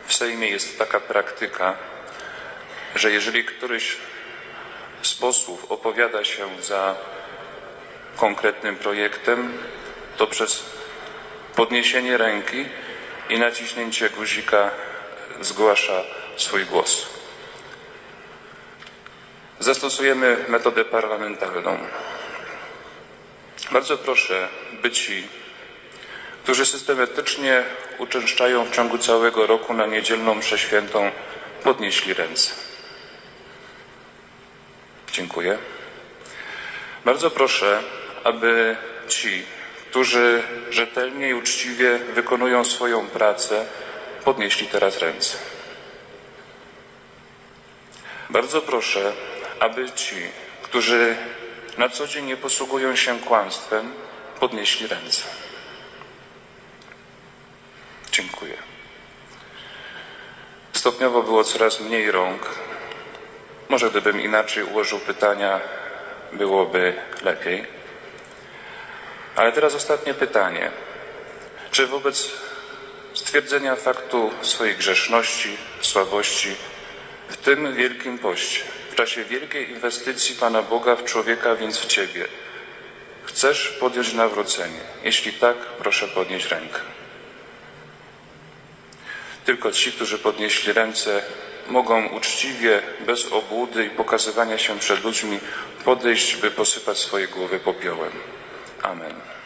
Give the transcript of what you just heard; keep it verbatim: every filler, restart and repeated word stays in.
w Sejmie jest taka praktyka, że jeżeli któryś z posłów opowiada się za konkretnym projektem, to przez podniesienie ręki i naciśnięcie guzika zgłasza swój głos. Zastosujemy metodę parlamentarną. Bardzo proszę, by ci, którzy systematycznie uczęszczają w ciągu całego roku na niedzielną mszę świętą, podnieśli ręce. Dziękuję. Bardzo proszę, aby ci, którzy rzetelnie i uczciwie wykonują swoją pracę, podnieśli teraz ręce. Bardzo proszę, aby ci, którzy na co dzień nie posługują się kłamstwem, podnieśli ręce. Dziękuję. Stopniowo było coraz mniej rąk. Może gdybym inaczej ułożył pytania, byłoby lepiej. Ale teraz ostatnie pytanie. Czy wobec stwierdzenia faktu swojej grzeszności, słabości w tym Wielkim Poście, w czasie wielkiej inwestycji Pana Boga w człowieka, więc w Ciebie, chcesz podjąć nawrócenie? Jeśli tak, proszę podnieść rękę. Tylko ci, którzy podnieśli ręce, mogą uczciwie, bez obłudy i pokazywania się przed ludźmi podejść, by posypać swoje głowy popiołem. Amen.